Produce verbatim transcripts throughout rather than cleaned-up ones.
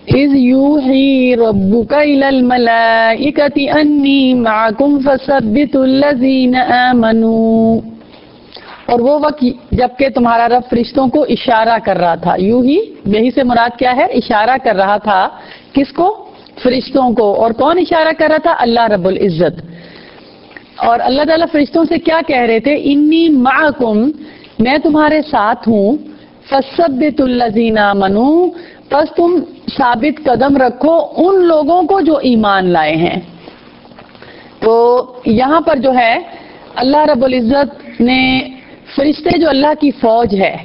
Is यूही रब्बुका इलल मलाइकति अन्नी मअकुम फसब्बितुल्लज़ीना आमनू। और वो वक्त जबकि तुम्हारा रब फरिश्तों को इशारा कर रहा था। यूही, यही से मुराद क्या है? इशारा कर रहा था किसको? फरिश्तों को। और कौन इशारा कर रहा था? अल्लाह रब्बुल इज्जत। और अल्लाह ताला फरिश्तों से क्या कह रहे थे? इन्नी मअकुम, मैं तुम्हारे साथ हूँ, फसब्बितुल्लज़ीना आमनू, बस तुम साबित कदम रखो उन लोगों को जो ईमान लाए हैं। तो यहाँ पर जो है अल्लाह रब्बुल इज्जत ने फरिश्ते जो अल्लाह की फौज है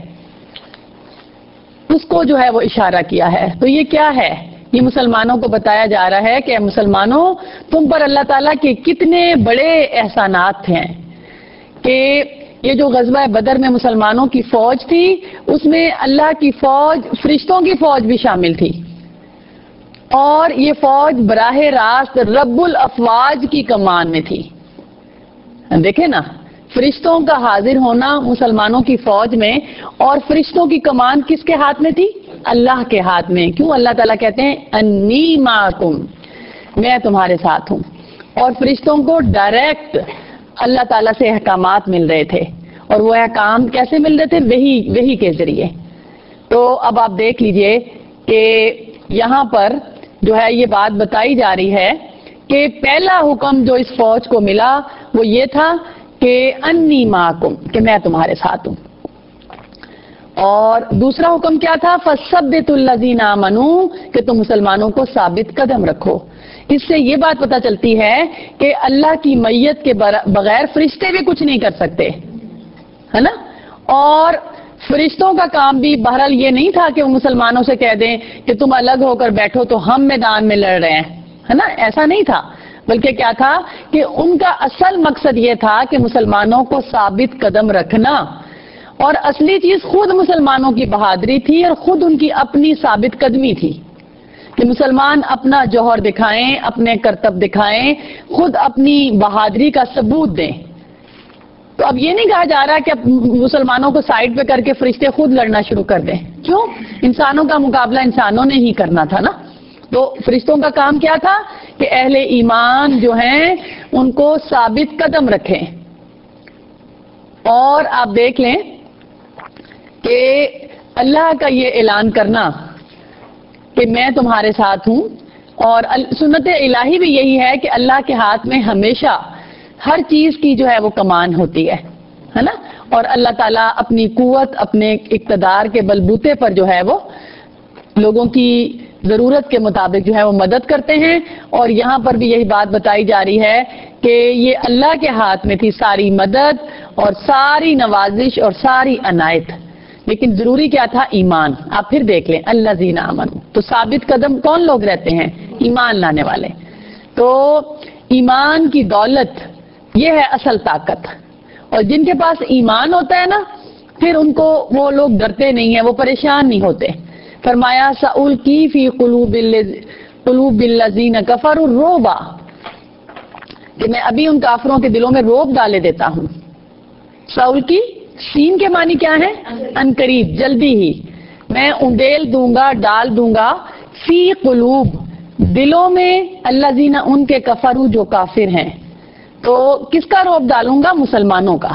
उसको जो है वो इशारा किया है। तो ये क्या है? ये मुसलमानों को बताया जा रहा है कि मुसलमानों, तुम पर अल्लाह ताला के कितने बड़े एहसानात हैं कि ये जो ग़ज़वा बदर में मुसलमानों की फौज थी उसमें अल्लाह की फौज, फरिश्तों की फौज भी शामिल थी। और ये फौज बराह रास्त रब्बुल अफवाज की कमान में थी। देखे ना, फरिश्तों का हाजिर होना मुसलमानों की फौज में, और फरिश्तों की कमान किसके हाथ में थी? अल्लाह के हाथ में। क्यों? अल्लाह ताला कहते हैं अन्नी माकुम, मैं तुम्हारे साथ हूं। और फरिश्तों को डायरेक्ट अल्लाह ताला से अहकामात मिल रहे थे। और वो अहकाम कैसे मिल रहे थे? वही वही के जरिए। तो अब आप देख लीजिए कि यहाँ पर जो है ये बात बताई जा रही है कि पहला हुक्म जो इस फौज को मिला वो ये था कि अन्नी माकुम, कि मैं तुम्हारे साथ हूं। और दूसरा हुक्म क्या था? फसब्बितुल्लज़ीना आमनू, कि तुम मुसलमानों को साबित कदम रखो। इससे ये बात पता चलती है कि अल्लाह की मैयत के बगैर फरिश्ते भी कुछ नहीं कर सकते, है ना। और फरिश्तों का काम भी बहरहाल ये नहीं था कि वो मुसलमानों से कह दें कि तुम अलग होकर बैठो तो हम मैदान में लड़ रहे हैं, है ना। ऐसा नहीं था, बल्कि क्या था कि उनका असल मकसद ये था कि मुसलमानों को साबित कदम रखना। और असली चीज खुद मुसलमानों की बहादुरी थी और खुद उनकी अपनी साबित कदमी थी कि मुसलमान अपना जौहर दिखाएं, अपने करतब दिखाएं, खुद अपनी बहादुरी का सबूत दें। तो अब ये नहीं कहा जा रहा कि अब मुसलमानों को साइड पे करके फरिश्ते खुद लड़ना शुरू कर दें। क्यों? इंसानों का मुकाबला इंसानों ने ही करना था ना। तो फरिश्तों का काम क्या था कि अहले ईमान जो हैं उनको साबित कदम रखें। और आप देख लें कि अल्लाह का ये ऐलान करना कि मैं तुम्हारे साथ हूं, और सुन्नत इलाही भी यही है कि अल्लाह के हाथ में हमेशा हर चीज की जो है वो कमान होती है, है ना। और अल्लाह ताला अपनी कुव्वत, अपने इक़्तिदार के बलबूते पर जो है वो लोगों की जरूरत के मुताबिक जो है वो मदद करते हैं। और यहाँ पर भी यही बात बताई जा रही है कि ये अल्लाह के हाथ में थी सारी मदद और सारी नवाजिश और सारी अनायत। लेकिन जरूरी क्या था? ईमान। आप फिर देख लें, अल्लज़ीना आमनू, तो साबित कदम कौन लोग रहते हैं? ईमान लाने वाले। तो ईमान की दौलत ये है असल ताकत। और जिनके पास ईमान होता है ना, फिर उनको वो लोग डरते नहीं है, वो परेशान नहीं होते। फरमाया सउल की फी कुलूबिल्लज़ीना कफरू रोबा, कि मैं अभी उन काफिरों के दिलों में रोब डाले देता हूं। सउल की सीन के मानी क्या है? अनकरीब, जल्दी ही। मैं उंडेल दूंगा, डाल दूंगा, फी कुलूब, दिलों में, अल्लज़ीना, उनके, कफरू, जो काफिर हैं। तो किसका रोब डालूंगा? मुसलमानों का।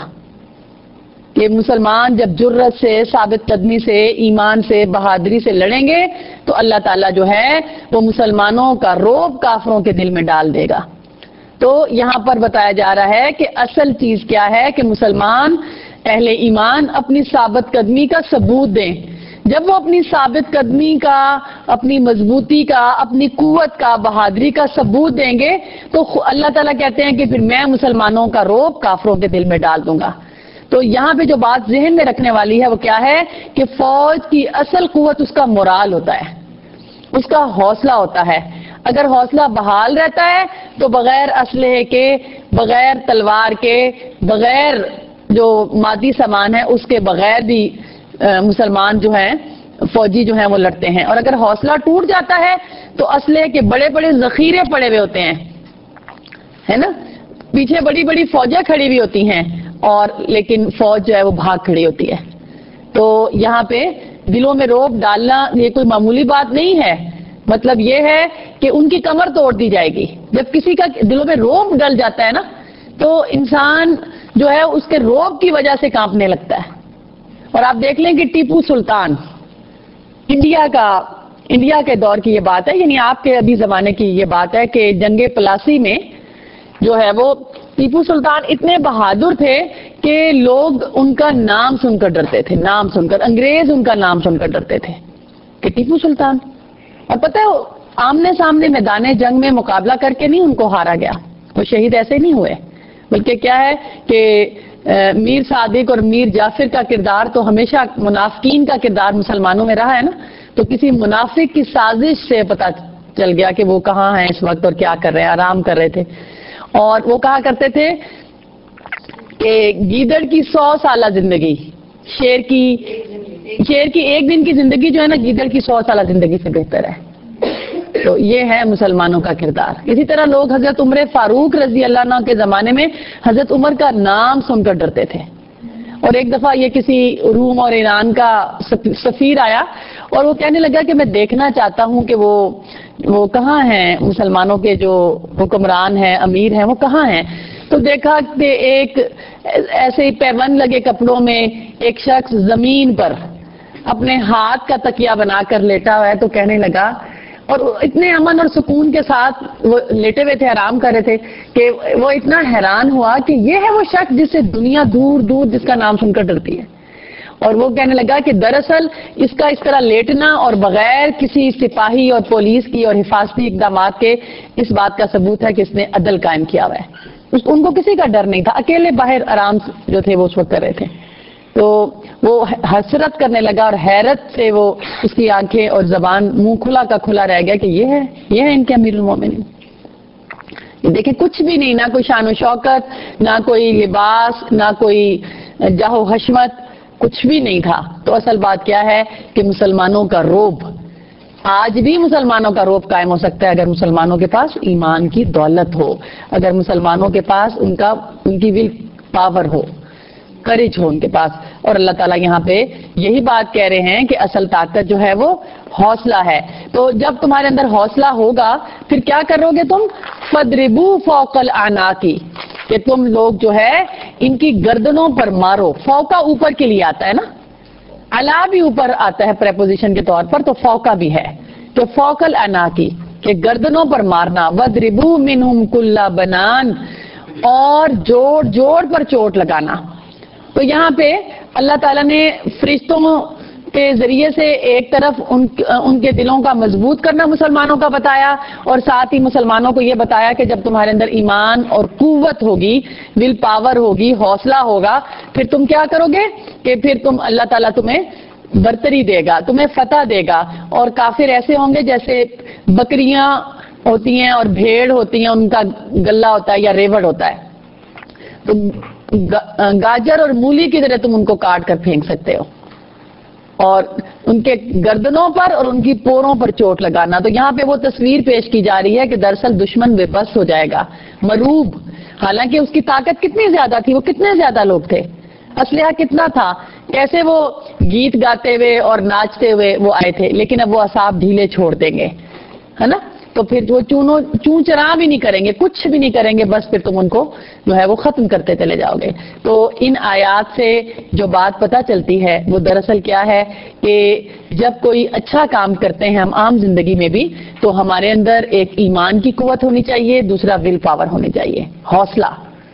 कि मुसलमान जब जुर्रत से, साबित कदमी से, ईमान से, बहादुरी से लड़ेंगे तो अल्लाह ताला जो है वो मुसलमानों का रोब काफिरों के दिल में डाल देगा। तो यहाँ पर बताया जा रहा है कि असल चीज क्या है कि मुसलमान अहले ईमान अपनी साबित कदमी का सबूत दें। जब वो अपनी साबित कदमी का, अपनी मजबूती का, अपनी कुव्वत का, बहादुरी का सबूत देंगे तो अल्लाह ताला कहते हैं कि फिर मैं मुसलमानों का रोब काफिरों के दिल में डाल दूंगा। तो यहाँ पे जो बात जहन में रखने वाली है वो क्या है कि फौज की असल कुव्वत उसका मोराल होता है, उसका हौसला होता है। अगर हौसला बहाल रहता है तो बगैर असलहे के, बगैर तलवार के, बगैर जो मादी सामान है उसके बगैर भी आ, मुसलमान जो हैं फौजी जो हैं वो लड़ते हैं। और अगर हौसला टूट जाता है तो असलहे के बड़े बड़े जखीरे पड़े हुए होते हैं, है ना। पीछे बड़ी बड़ी फौजें खड़ी हुई होती हैं और लेकिन फौज जो है वो भाग खड़ी होती है। तो यहाँ पे दिलों में रोब डालना ये कोई मामूली बात नहीं है। مطلب یہ ہے کہ ان کی کمر توڑ دی جائے گی. جب کسی کا دلوں میں روب ڈل جاتا ہے نا تو انسان جو ہے اس کے روب کی وجہ سے کانپنے لگتا ہے. اور آپ دیکھ لیں کہ ٹیپو سلطان انڈیا کا انڈیا کے دور کی یہ بات ہے, یعنی آپ کے ابھی زمانے کی یہ بات ہے کہ جنگ پلاسی میں جو ہے وہ ٹیپو سلطان اتنے بہادر تھے کہ لوگ ان کا نام سن کر ڈرتے تھے, نام سن کر, انگریز ان کا نام سن کر ڈرتے تھے کہ ٹیپو سلطان. اور پتہ ہے آمنے سامنے میدان جنگ میں مقابلہ کر کے نہیں ان کو ہارا گیا, وہ شہید ایسے نہیں ہوئے, بلکہ کیا ہے کہ میر صادق اور میر جعفر کا کردار تو ہمیشہ منافقین کا کردار مسلمانوں میں رہا ہے نا, تو کسی منافق کی سازش سے پتہ چل گیا کہ وہ کہاں ہیں اس وقت اور کیا کر رہے ہیں, آرام کر رہے تھے. اور وہ کہا کرتے تھے کہ گیدڑ کی سو سالہ زندگی شیر کی شیر کی ایک دن کی زندگی جو ہے نا گیدڑ کی سو سالہ زندگی سے بہتر ہے. تو یہ ہے مسلمانوں کا کردار. اسی طرح لوگ حضرت عمر فاروق رضی اللہ عنہ کے زمانے میں حضرت عمر کا نام سن کر ڈرتے تھے. اور ایک دفعہ یہ کسی روم اور ایران کا سفیر آیا اور وہ کہنے لگا کہ میں دیکھنا چاہتا ہوں کہ وہ وہ کہاں ہیں, مسلمانوں کے جو حکمران ہیں, امیر ہیں, وہ کہاں ہیں. تو دیکھا کہ ایک ایسے ہی پیون لگے کپڑوں میں ایک شخص زمین پر اپنے ہاتھ کا تکیہ بنا کر لیٹا ہوا ہے. تو کہنے لگا, اور اتنے امن اور سکون کے ساتھ وہ لیٹے ہوئے تھے, آرام کر رہے تھے, کہ وہ اتنا حیران ہوا کہ یہ ہے وہ شخص جس سے دنیا دور دور جس کا نام سن کر ڈرتی ہے. اور وہ کہنے لگا کہ دراصل اس کا اس طرح لیٹنا اور بغیر کسی سپاہی اور پولیس کی اور حفاظتی اقدامات کے اس بات کا ثبوت ہے کہ اس نے عدل قائم کیا ہوا ہے. ان کو کسی کا ڈر نہیں تھا, اکیلے باہر آرام جو تھے وہ اس وقت کر رہے تھے. تو وہ حسرت کرنے لگا اور حیرت سے وہ اس کی آنکھیں اور زبان منہ کھلا کا کھلا رہ گیا کہ یہ ہے یہ ہے ان کے امیر المومنین. دیکھیں کچھ بھی نہیں, نہ کوئی شان و شوکت, نہ کوئی لباس, نہ کوئی جاہ و حشمت, کچھ بھی نہیں تھا. تو اصل بات کیا ہے کہ مسلمانوں کا روب, آج بھی مسلمانوں کا روب قائم ہو سکتا ہے اگر مسلمانوں کے پاس ایمان کی دولت ہو, اگر مسلمانوں کے پاس ان کا ان کی ول پاور ہو, کریج ہو ان کے پاس. اور اللہ تعالیٰ یہاں پہ یہی بات کہہ رہے ہیں کہ اصل طاقت جو ہے وہ حوصلہ ہے. تو جب تمہارے اندر حوصلہ ہوگا پھر کیا کرو گے تم؟ فَضْرِبُوا فَوْقَ الْأَعْنَاقِ, کہ تم لوگ جو ہے ان کی گردنوں پر مارو. فوقا اوپر کے لیے آتا ہے نا, علا بھی اوپر آتا ہے پریپوزیشن کے طور پر, تو فوقا بھی ہے. تو فوق العناقی کہ گردنوں پر مارنا. وَضْرِبُوا مِنْهُمْ كُلَّ بَنَانٍ, اور جوڑ جوڑ پر چوٹ لگانا. تو یہاں پہ اللہ تعالیٰ نے فرشتوں کے ذریعے سے ایک طرف ان ان کے دلوں کا مضبوط کرنا مسلمانوں کا بتایا, اور ساتھ ہی مسلمانوں کو یہ بتایا کہ جب تمہارے اندر ایمان اور قوت ہوگی, ول پاور ہوگی, حوصلہ ہوگا, پھر تم کیا کرو گے کہ پھر تم اللہ تعالیٰ تمہیں برتری دے گا, تمہیں فتح دے گا. اور کافر ایسے ہوں گے جیسے بکریاں ہوتی ہیں اور بھیڑ ہوتی ہیں, ان کا گلہ ہوتا ہے یا ریوڑ ہوتا ہے, تو گاجر اور مولی کی طرح تم ان کو کاٹ کر پھینک سکتے ہو, اور ان کے گردنوں پر اور ان کی پوروں پر چوٹ لگانا. تو یہاں پہ وہ تصویر پیش کی جا رہی ہے کہ دراصل دشمن بے بس ہو جائے گا, مروب. حالانکہ اس کی طاقت کتنی زیادہ تھی, وہ کتنے زیادہ لوگ تھے, اسلحہ کتنا تھا, کیسے وہ گیت گاتے ہوئے اور ناچتے ہوئے وہ آئے تھے, لیکن اب وہ اعصاب ڈھیلے چھوڑ دیں گے, ہے نا. تو پھر وہ چونو چون چرا بھی نہیں کریں گے, کچھ بھی نہیں کریں گے, بس پھر تم ان کو جو ہے وہ ختم کرتے چلے جاؤ گے. تو ان آیات سے جو بات پتہ چلتی ہے وہ دراصل کیا ہے کہ جب کوئی اچھا کام کرتے ہیں ہم عام زندگی میں بھی, تو ہمارے اندر ایک ایمان کی قوت ہونی چاہیے, دوسرا ول پاور ہونی چاہیے, حوصلہ,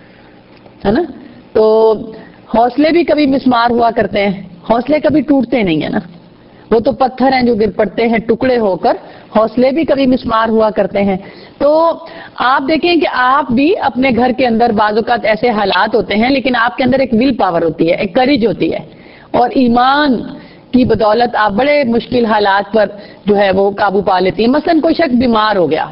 ہے نا. تو حوصلے بھی کبھی مسمار ہوا کرتے ہیں, حوصلے کبھی ٹوٹتے نہیں ہیں نا, وہ تو پتھر ہیں جو گر پڑتے ہیں ٹکڑے ہو کر, حوصلے بھی کبھی مسمار ہوا کرتے ہیں. تو آپ دیکھیں کہ آپ بھی اپنے گھر کے اندر بعض اوقات ایسے حالات ہوتے ہیں, لیکن آپ کے اندر ایک ول پاور ہوتی ہے, ایک کریج ہوتی ہے, اور ایمان کی بدولت آپ بڑے مشکل حالات پر جو ہے وہ قابو پا لیتی ہیں. مثلا کوئی شخص بیمار ہو گیا,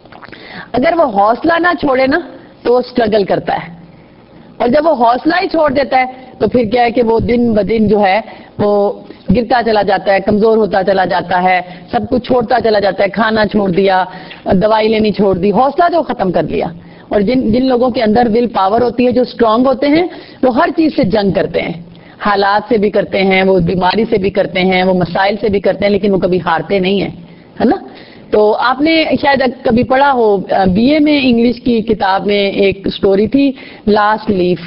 اگر وہ حوصلہ نہ چھوڑے نا تو وہ اسٹرگل کرتا ہے, اور جب وہ حوصلہ ہی چھوڑ دیتا ہے تو پھر کیا ہے کہ وہ دن بدن جو ہے وہ گرتا چلا جاتا ہے, کمزور ہوتا چلا جاتا ہے, سب کچھ چھوڑتا چلا جاتا ہے, کھانا چھوڑ دیا, دوائی لینی چھوڑ دی, حوصلہ جو ختم کر دیا. اور جن جن لوگوں کے اندر ول پاور ہوتی ہے, جو اسٹرانگ ہوتے ہیں, وہ ہر چیز سے جنگ کرتے ہیں, حالات سے بھی کرتے ہیں, وہ بیماری سے بھی کرتے ہیں, وہ مسائل سے بھی کرتے ہیں, لیکن وہ کبھی ہارتے نہیں ہیں, ہے نا. تو آپ نے شاید کبھی پڑھا ہو بی اے میں انگلش کی کتاب میں ایک سٹوری تھی لاسٹ لیف،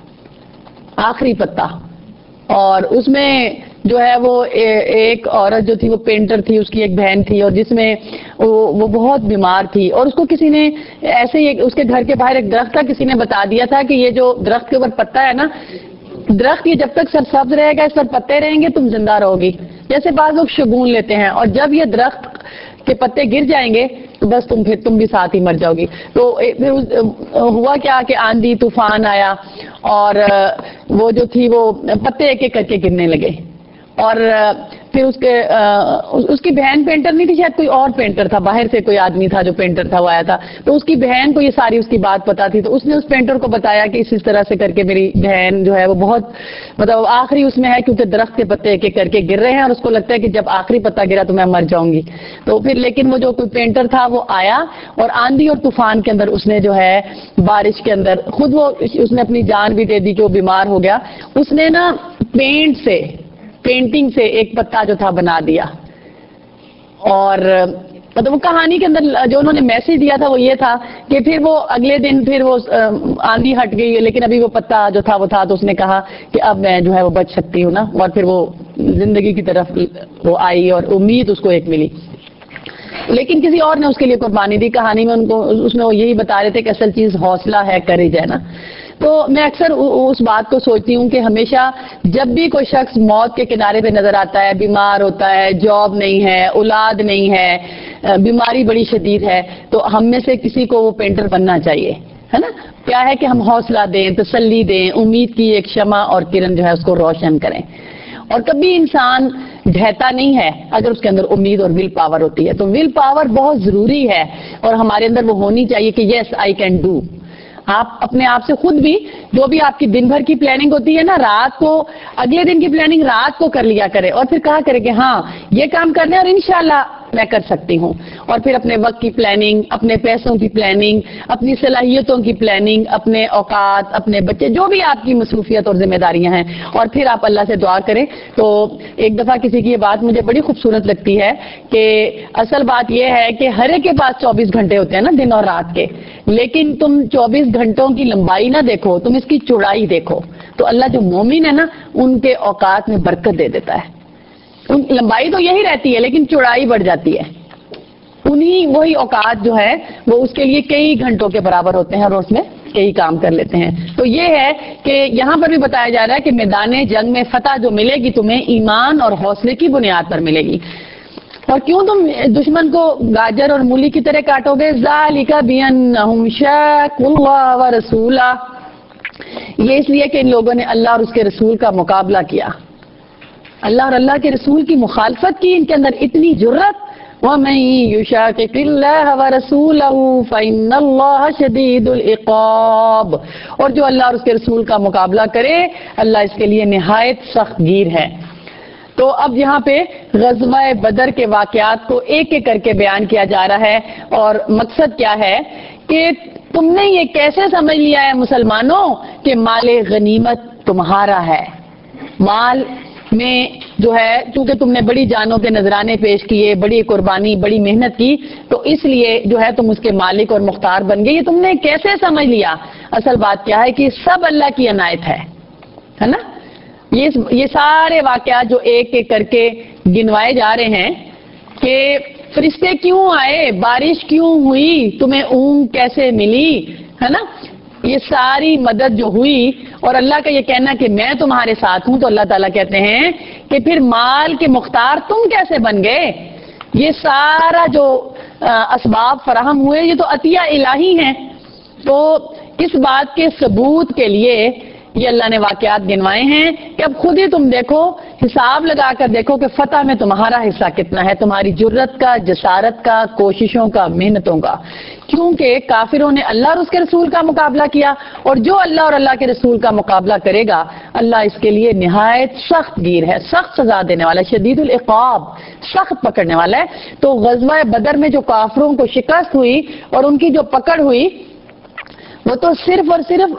آخری پتا، اور اس میں جو ہے وہ ایک عورت جو تھی وہ پینٹر تھی، اس کی ایک بہن تھی، اور جس میں وہ بہت بیمار تھی، اور اس کو کسی نے ایسے ہی اس کے گھر کے باہر ایک درخت تھا، کسی نے بتا دیا تھا کہ یہ جو درخت کے اوپر پتا ہے نا، درخت یہ جب تک سرسبز رہے گا، اس پر پتے رہیں گے، تم زندہ رہو گی. جیسے بعض لوگ شگون لیتے ہیں، اور جب یہ درخت کے پتے گر جائیں گے تو بس تم پھر تم بھی ساتھ ہی مر جاؤ گی. تو پھر ہوا کیا کہ آندھی طوفان آیا، اور وہ جو تھی وہ پتے ایک ایک کر کے گرنے لگے، اور پھر اس کے اس کی بہن پینٹر نہیں تھی، شاید کوئی اور پینٹر تھا، باہر سے کوئی آدمی تھا جو پینٹر تھا، وہ آیا تھا. تو اس کی بہن کو یہ ساری اس کی بات پتا تھی، تو اس نے اس پینٹر کو بتایا کہ اس اس طرح سے کر کے میری بہن جو ہے وہ بہت مطلب آخری اس میں ہے، کیونکہ درخت کے پتے ایک ایک کر کے گر رہے ہیں، اور اس کو لگتا ہے کہ جب آخری پتا گرا تو میں مر جاؤں گی. تو پھر لیکن وہ جو کوئی پینٹر تھا وہ آیا، اور آندھی اور طوفان کے اندر اس نے جو ہے بارش کے اندر خود وہ اس نے اپنی جان بھی دے دی کہ وہ بیمار ہو گیا. اس نے نا پینٹ سے پینٹنگ سے ایک پتا جو تھا بنا دیا، اور مطلب وہ کہانی کے اندر جو انہوں نے میسج دیا تھا وہ یہ تھا کہ پھر وہ اگلے دن پھر وہ آندھی ہٹ گئی، لیکن ابھی وہ پتا جو تھا وہ تھا، تو اس نے کہا کہ اب میں جو ہے وہ بچ سکتی ہوں نا، اور پھر وہ زندگی کی طرف وہ آئی، اور امید اس کو ایک ملی. لیکن کسی اور نے اس کے لیے قربانی دی. کہانی میں ان کو اس میں وہ یہی بتا رہے تھے کہ اصل چیز حوصلہ ہے، کریج ہے نا. تو میں اکثر اس بات کو سوچتی ہوں کہ ہمیشہ جب بھی کوئی شخص موت کے کنارے پہ نظر آتا ہے، بیمار ہوتا ہے، جاب نہیں ہے، اولاد نہیں ہے، بیماری بڑی شدید ہے، تو ہم میں سے کسی کو وہ پینٹر بننا چاہیے، ہے نا. کیا ہے کہ ہم حوصلہ دیں، تسلی دیں، امید کی ایک شمع اور کرن جو ہے اس کو روشن کریں. اور کبھی انسان ڈھہتا نہیں ہے اگر اس کے اندر امید اور ول پاور ہوتی ہے. تو ول پاور بہت ضروری ہے، اور ہمارے اندر وہ ہونی چاہیے کہ یس آئی کین ڈو. آپ اپنے آپ سے خود بھی جو بھی آپ کی دن بھر کی پلاننگ ہوتی ہے نا، رات کو اگلے دن کی پلاننگ رات کو کر لیا کرے، اور پھر کہا کرے کہ ہاں یہ کام کرنا ہے اور انشاءاللہ میں کر سکتی ہوں. اور پھر اپنے وقت کی پلاننگ، اپنے پیسوں کی پلاننگ، اپنی صلاحیتوں کی پلاننگ، اپنے اوقات، اپنے بچے، جو بھی آپ کی مصروفیت اور ذمہ داریاں ہیں، اور پھر آپ اللہ سے دعا کریں. تو ایک دفعہ کسی کی یہ بات مجھے بڑی خوبصورت لگتی ہے کہ اصل بات یہ ہے کہ ہر ایک کے پاس چوبیس گھنٹے ہوتے ہیں نا، دن اور رات کے، لیکن تم چوبیس گھنٹوں کی لمبائی نہ دیکھو، تم اس کی چوڑائی دیکھو. تو اللہ جو مومن ہے نا، ان کے اوقات میں برکت دے دیتا ہے. لمبائی تو یہی رہتی ہے لیکن چوڑائی بڑھ جاتی ہے. انہی وہی اوقات جو ہے وہ اس کے لیے کئی گھنٹوں کے برابر ہوتے ہیں، اور اس میں کئی کام کر لیتے ہیں. تو یہ ہے کہ یہاں پر بھی بتایا جا رہا ہے کہ میدان جنگ میں فتح جو ملے گی تمہیں ایمان اور حوصلے کی بنیاد پر ملے گی. اور کیوں تم دشمن کو گاجر اور مولی کی طرح کاٹو گے؟ ذالک بانہم شاقوا اللہ ورسولہ، یہ اس لیے کہ ان لوگوں نے اللہ اور اس کے رسول کا مقابلہ کیا، اللہ اور اللہ کے رسول کی مخالفت کی. ان کے اندر اتنی جرت. وَمَن يُشَاقِقِ اللَّهَ وَرَسُولَهُ فَإِنَّ اللَّهَ شَدِيدُ الْعِقَابِ، اور جو اللہ اور اس کے رسول کا مقابلہ کرے اللہ اس کے لیے نہایت سخت گیر ہے. تو اب یہاں پہ غزوہ بدر کے واقعات کو ایک ایک کر کے بیان کیا جا رہا ہے، اور مقصد کیا ہے کہ تم نے یہ کیسے سمجھ لیا ہے مسلمانوں کہ مال غنیمت تمہارا ہے. مال میں جو ہے چونکہ تم نے بڑی جانوں کے نذرانے پیش کیے، بڑی قربانی، بڑی محنت کی، تو اس لیے جو ہے تم اس کے مالک اور مختار بن گئے. یہ تم نے کیسے سمجھ لیا؟ اصل بات کیا ہے کہ سب اللہ کی عنایت ہے، ہے نا. یہ یہ سارے واقعات جو ایک ایک کر کے گنوائے جا رہے ہیں کہ فرشتے کیوں آئے، بارش کیوں ہوئی، تمہیں اونگ کیسے ملی، ہے نا، یہ ساری مدد جو ہوئی، اور اللہ کا یہ کہنا کہ میں تمہارے ساتھ ہوں. تو اللہ تعالیٰ کہتے ہیں کہ پھر مال کے مختار تم کیسے بن گئے؟ یہ سارا جو اسباب فراہم ہوئے یہ تو عطیہ الہی ہیں. تو اس بات کے ثبوت کے لیے یہ اللہ نے واقعات گنوائے ہیں کہ اب خود ہی تم دیکھو، حساب لگا کر دیکھو کہ فتح میں تمہارا حصہ کتنا ہے، تمہاری جرت کا، جسارت کا، کوششوں کا، محنتوں کا. کیونکہ کافروں نے اللہ اور اس کے رسول کا مقابلہ کیا، اور جو اللہ اور اللہ کے رسول کا مقابلہ کرے گا اللہ اس کے لیے نہایت سخت گیر ہے، سخت سزا دینے والا، شدید العقاب، سخت پکڑنے والا ہے. تو غزوہ بدر میں جو کافروں کو شکست ہوئی اور ان کی جو پکڑ ہوئی وہ تو صرف اور صرف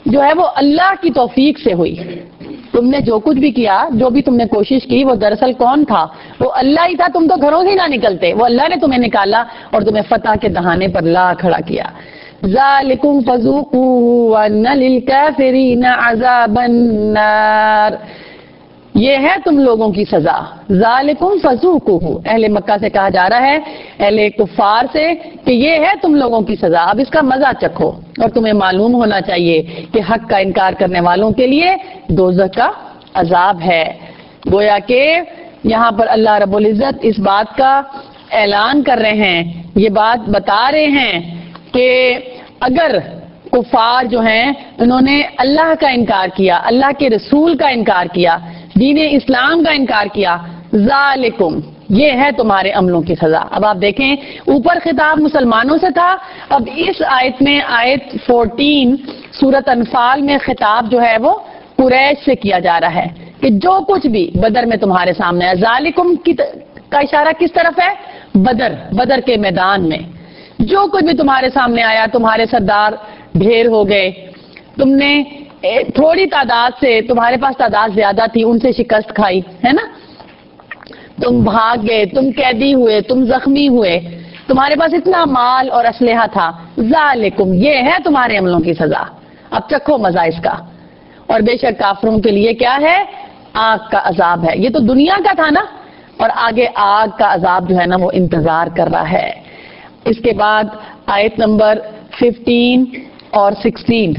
जो है वो अल्लाह की तौफीक से हुई। तुमने जो कुछ भी किया, जो भी तुमने कोशिश की, वो दरअसल कौन था? वो अल्लाह ही था। तुम तो घरों से ही ना निकलते, वो अल्लाह ने तुम्हें निकाला और तुम्हें फतह के दहाने पर ला खड़ा किया। ज़ालिकुम फज़ूक़ूहु वअन्ना लिलकाफ़िरीना अज़ाबन नार। ये है तुम लोगों की सजा। ज़ालिकुम फज़ूक़ूहु, अहले मक्का से कहा जा रहा है, अहले कुफ़ार से, कि ये है तुम लोगों की सजा, अब इसका मजा चखो। और तुम्हें मालूम होना चाहिए कि हक का इनकार करने वालों के लिए दोज़ख का अजाब है। गोया के यहाँ पर अल्लाह रब्बुल इज़्ज़त इस बात का ऐलान कर रहे हैं, ये बात बता रहे हैं कि अगर कुफार जो हैं उन्होंने अल्लाह का इनकार किया, अल्लाह के रसूल का इनकार किया, दीन इस्लाम का इनकार किया, ज़ालिकुम, ये है तुम्हारे अमलों की सजा। अब आप देखें, ऊपर खिताब मुसलमानों से था, अब इस आयत में, आयत चौदह सूरत अनफाल में खिताब जो है वो कुरैश से किया जा रहा है कि जो कुछ भी बदर में तुम्हारे सामने है। ज़ालिकुम की का इशारा किस तरफ है? बदर, बदर के मैदान में जो कुछ भी तुम्हारे सामने आया, तुम्हारे सरदार ढेर हो गए, तुमने थोड़ी तादाद से, तुम्हारे पास तादाद ज्यादा थी, उनसे शिकस्त खाई, है ना, तुम भाग गए, तुम कैदी हुए, तुम जख्मी हुए, तुम्हारे पास इतना माल और असलहा था। ज़ालिकुम, ये है तुम्हारे अमलों की सजा, अब चखो मजा इसका। और बेशक काफिरों के लिए क्या है? आग का अजाब है। ये तो दुनिया का था ना, और आगे आग का अजाब जो है ना वो इंतजार कर रहा है। इसके बाद आयत नंबर पंद्रह और सोलह,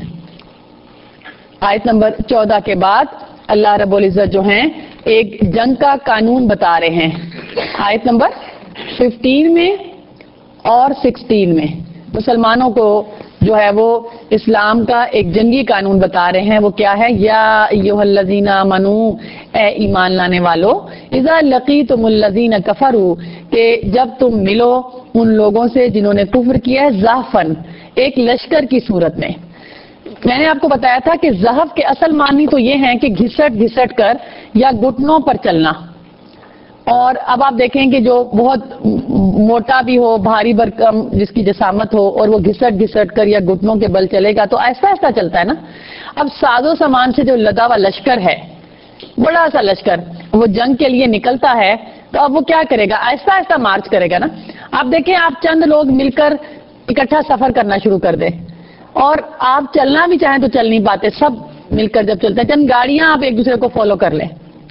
आयत नंबर चौदह के बाद अल्लाह रब्बुल इज़्ज़त जो हैं एक जंग का कानून बता रहे हैं। आयत नंबर पंद्रह में और सोलह में मुसलमानों को जो है वो इस्लाम का एक जंगी कानून बता रहे हैं। वो क्या है? या अय्युहल्लज़ीना आमनू, ए ईमान लाने वालों, इज़ा लक़ीतुमुल्लज़ीना कफ़रू, कि जब तुम मिलो उन लोगों से जिन्होंने कुफ्र किया है, ज़हफ़न, एक लश्कर की सूरत में। मैंने आपको बताया था कि ज़हफ़ के असल मानी तो ये हैं कि घिसट घिसट कर या घुटनों पर चलना। और अब आप देखें कि जो बहुत मोटा भी हो, भारी भरकम, जिसकी जसामत हो, और वो घिसट घिसट कर या घुटनों के बल चलेगा तो ऐसा ऐसा चलता है ना। अब साजो सामान से जो लदा हुआ लश्कर है, बड़ा सा लश्कर, वो जंग के लिए निकलता है, तो अब वो क्या करेगा? ऐसा ऐसा मार्च करेगा ना। आप देखें, आप चंद लोग मिलकर इकट्ठा सफर करना शुरू कर दे, और आप चलना भी चाहें तो चल नहीं पाते, सब मिलकर जब चलते हैं। चंद गाड़ियां आप एक दूसरे को फॉलो कर लें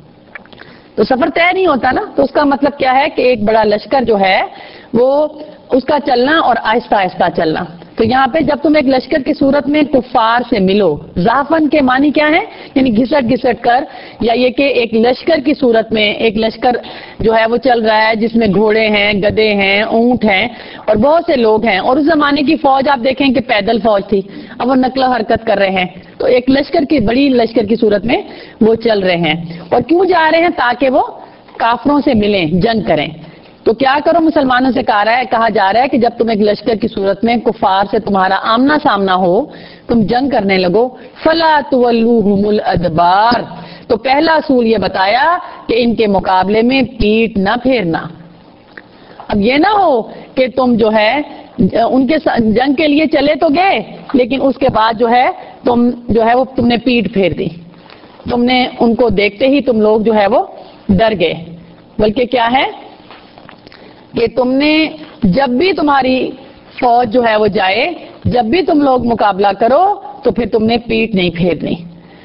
तो सफर तय नहीं होता ना। तो उसका मतलब क्या है कि एक बड़ा लश्कर जो है वो उसका चलना और आहिस्ता आहिस्ता चलना। तो यहाँ पे जब तुम एक लश्कर की सूरत में कुफार से मिलो, ज़ाफ़न के मानी क्या है? यानी घिसट घिसट कर, या ये कि एक लश्कर की सूरत में, एक लश्कर जो है वो चल रहा है जिसमें घोड़े हैं, गधे हैं, ऊंट हैं और बहुत से लोग हैं। और उस जमाने की फौज आप देखें कि पैदल फौज थी, अब वो नकलो हरकत कर रहे हैं। तो एक लश्कर की, बड़ी लश्कर की सूरत में वो चल रहे हैं। और क्यों जा रहे हैं? ताकि वो काफिरों से मिलें, जंग करें। तो क्या करो? मुसलमानों से कहा रहा है कहा जा रहा है कि जब तुम एक लश्कर की सूरत में कुफार से तुम्हारा आमना सामना हो, तुम जंग करने लगो, फला तुवल्लूहुमुल अदबार, तो पहला असूल ये बताया कि इनके मुकाबले में पीठ न फेरना। अब ये ना हो कि तुम जो है उनके जंग के लिए चले तो गए, लेकिन उसके बाद जो है तुम जो है वो तुमने पीठ फेर दी, तुमने उनको देखते ही तुम लोग जो है वो डर गए। बल्कि क्या है कि तुमने जब भी तुम्हारी फौज जो है वो जाए, जब भी तुम लोग मुकाबला करो तो फिर तुमने पीठ नहीं फेरनी।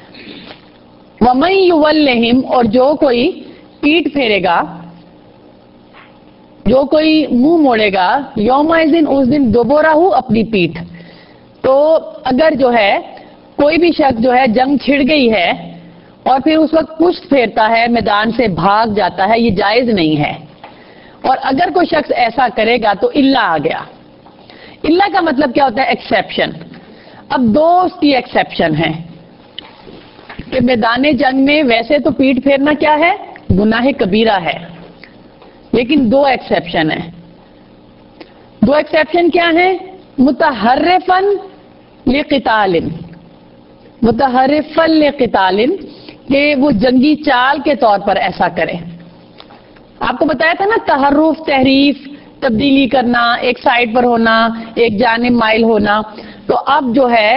वमन युवल्लिहिम, और जो कोई पीठ फेरेगा, जो कोई मुंह मोड़ेगा, यौमाइज़िन, उस दिन दुबुरहु, अपनी पीठ। तो अगर जो है कोई भी शख्स जो है जंग छिड़ गई है और फिर उस वक्त पुष्ट फेरता है, मैदान से भाग जाता है, ये जायज नहीं है। और अगर कोई शख्स ऐसा करेगा तो इल्ला आ गया। इल्ला का मतलब क्या होता है? एक्सेप्शन। अब दो उसकी एक्सेप्शन है कि मैदान जंग में वैसे तो पीठ फेरना क्या है? गुनाह कबीरा है, लेकिन दो एक्सेप्शन है। दो एक्सेप्शन क्या है? मुतहर्रिफन लिक़ितालिन, मुतहर्रिफन लिक़ितालिन, कि वो जंगी चाल के तौर पर ऐसा करे। आपको बताया था ना, तहर्रुफ, तहरीफ, तब्दीली करना, एक साइड पर होना, एक जानिब माइल होना। तो अब जो है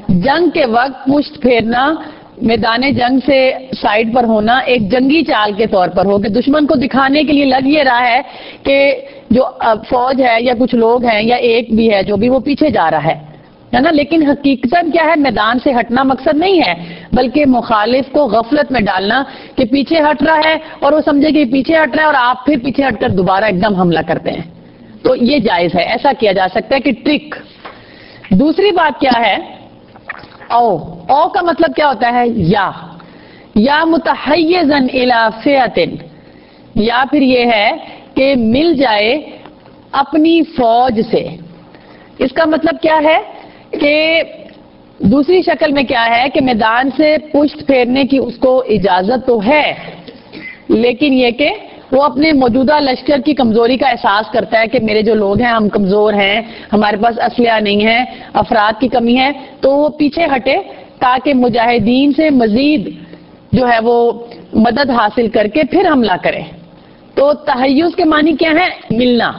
جنگ کے وقت پشت پھیرنا، میدان جنگ سے سائڈ پر ہونا ایک جنگی چال کے طور پر ہو کہ دشمن کو دکھانے کے لیے لگ یہ رہا ہے کہ جو فوج ہے یا کچھ لوگ ہیں یا ایک بھی ہے جو بھی وہ پیچھے جا رہا ہے ہے نا، لیکن حقیقتاً کیا ہے، میدان سے ہٹنا مقصد نہیں ہے بلکہ مخالف کو غفلت میں ڈالنا کہ پیچھے ہٹ رہا ہے اور وہ سمجھے کہ پیچھے ہٹ رہا ہے اور آپ پھر پیچھے ہٹ کر دوبارہ ایک دم حملہ کرتے ہیں، تو یہ جائز ہے، ایسا کیا جا سکتا ہے کہ ٹرک۔ دوسری بات کیا ہے، او او کا مطلب کیا ہوتا ہے، یا یا متحیزن الی فئۃ، یا پھر یہ ہے کہ مل جائے اپنی فوج سے۔ اس کا مطلب کیا ہے کہ دوسری شکل میں کیا ہے کہ میدان سے پشت پھیرنے کی اس کو اجازت تو ہے، لیکن یہ کہ وہ اپنے موجودہ لشکر کی کمزوری کا احساس کرتا ہے کہ میرے جو لوگ ہیں ہم کمزور ہیں، ہمارے پاس اسلحہ نہیں ہے، افراد کی کمی ہے، تو وہ پیچھے ہٹے تاکہ مجاہدین سے مزید جو ہے وہ مدد حاصل کر کے پھر حملہ کرے۔ تو تحیز کے معنی کیا ہے، ملنا۔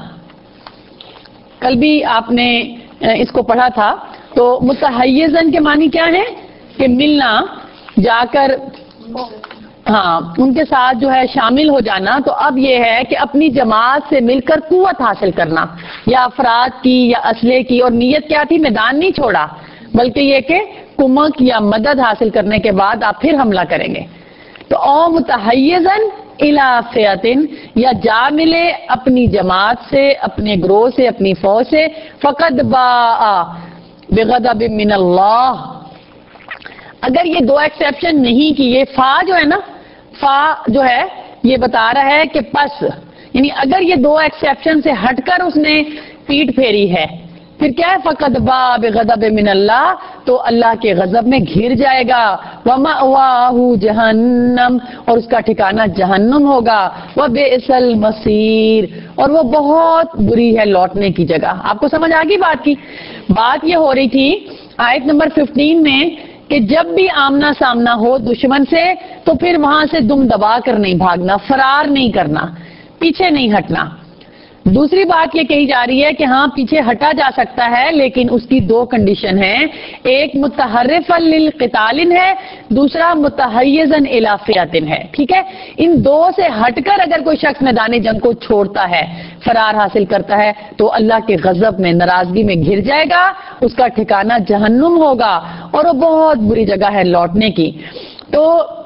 کل بھی آپ نے اس کو پڑھا تھا، تو متحیزن کے معنی کیا ہے کہ ملنا، جا کر ہاں ان کے ساتھ جو ہے شامل ہو جانا۔ تو اب یہ ہے کہ اپنی جماعت سے مل کر قوت حاصل کرنا، یا افراد کی یا اسلحے کی، اور نیت کیا تھی، میدان نہیں چھوڑا بلکہ یہ کہ کمک یا مدد حاصل کرنے کے بعد آپ پھر حملہ کریں گے۔ تو او متحیزن الی فئۃ، یا جا ملے اپنی جماعت سے، اپنے گروہ سے، اپنی فوج سے، فقد باء بغضب من اللہ۔ اگر یہ دو ایکسیپشن نہیں کی، یہ فا جو ہے نا، فا جو ہے یہ بتا رہا ہے کہ پس، یعنی اگر یہ دو ایکسیپشن سے ہٹ کر اس نے پیٹ پھیری ہے، پھر کیا ہے، فقد باء بغضب من اللہ، تو اللہ کے غضب میں گھر جائے گا، ومأواہ جہنم، اور اس کا ٹھکانہ جہنم ہوگا، وبئس المصیر، اور وہ بہت بری ہے لوٹنے کی جگہ۔ آپ کو سمجھ آ گئی بات کی؟ بات یہ ہو رہی تھی آیت نمبر ففٹین میں کہ جب بھی آمنا سامنا ہو دشمن سے تو پھر وہاں سے دم دبا کر نہیں بھاگنا، فرار نہیں کرنا، پیچھے نہیں ہٹنا۔ دوسری بات یہ کہی جا رہی ہے کہ ہاں پیچھے ہٹا جا سکتا ہے، لیکن اس کی دو کنڈیشن ہیں، ایک متحرفا للقتال ہے، دوسرا متحیزا الی فئۃ ہے، ٹھیک ہے؟ ان دو سے ہٹ کر اگر کوئی شخص میدان جنگ کو چھوڑتا ہے، فرار حاصل کرتا ہے، تو اللہ کے غضب میں، ناراضگی میں گھر جائے گا، اس کا ٹھکانہ جہنم ہوگا، اور وہ بہت بری جگہ ہے لوٹنے کی۔ تو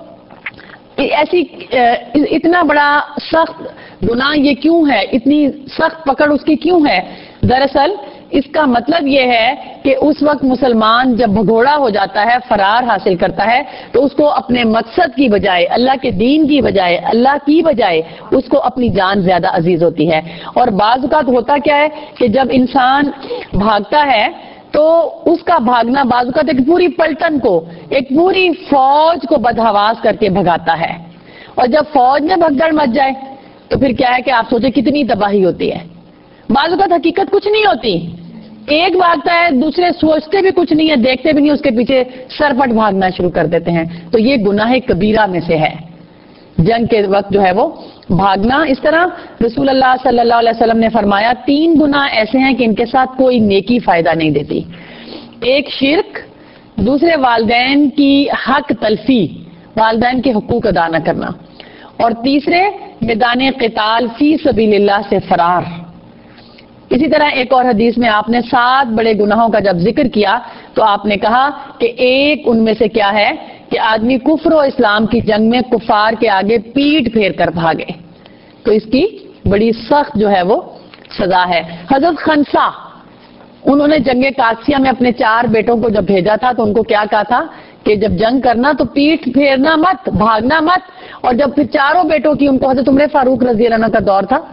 ایسی اتنا بڑا سخت گناہ یہ کیوں ہے، اتنی سخت پکڑ اس کی کیوں ہے؟ دراصل اس کا مطلب یہ ہے کہ اس وقت مسلمان جب بھگوڑا ہو جاتا ہے، فرار حاصل کرتا ہے، تو اس کو اپنے مقصد کی بجائے، اللہ کے دین کی بجائے، اللہ کی بجائے اس کو اپنی جان زیادہ عزیز ہوتی ہے۔ اور بعض اوقات ہوتا کیا ہے کہ جب انسان بھاگتا ہے تو اس کا بھاگنا بعض اوقات ایک پوری پلٹن کو، ایک پوری فوج کو بدحواس کر کے بھگاتا ہے، اور جب فوج میں بھگدڑ مچ جائے تو پھر کیا ہے کہ آپ سوچیں کتنی تباہی ہوتی ہے۔ بعض اوقات حقیقت کچھ نہیں ہوتی، ایک بھاگتا ہے، دوسرے سوچتے بھی کچھ نہیں ہے، دیکھتے بھی نہیں، اس کے پیچھے سرپٹ بھاگنا شروع کر دیتے ہیں۔ تو یہ گناہ کبیرہ میں سے ہے، جنگ کے وقت جو ہے وہ بھاگنا۔ اس طرح رسول اللہ صلی اللہ علیہ وسلم نے فرمایا تین گناہ ایسے ہیں کہ ان کے ساتھ کوئی نیکی فائدہ نہیں دیتی، ایک شرک، دوسرے والدین کی حق تلفی، والدین کے حقوق ادا نہ کرنا، اور تیسرے میدان قتال فی سبیل اللہ سے فرار۔ اسی طرح ایک اور حدیث میں آپ نے سات بڑے گناہوں کا جب ذکر کیا تو آپ نے کہا کہ ایک ان میں سے کیا ہے کہ آدمی کفر و اسلام کی جنگ میں کفار کے آگے پیٹ پھیر کر بھاگے، تو اس کی بڑی سخت جو ہے وہ سزا ہے۔ حضرت خنسا، انہوں نے جنگ قادسیہ میں اپنے چار بیٹوں کو جب بھیجا تھا تو ان کو کیا کہا تھا کہ جب جنگ کرنا تو پیٹ پھیرنا مت، بھاگنا مت۔ اور جب پھر چاروں بیٹوں کی، ان کو حضرت عمر فاروق رضی اللہ عنہ کا دور تھا،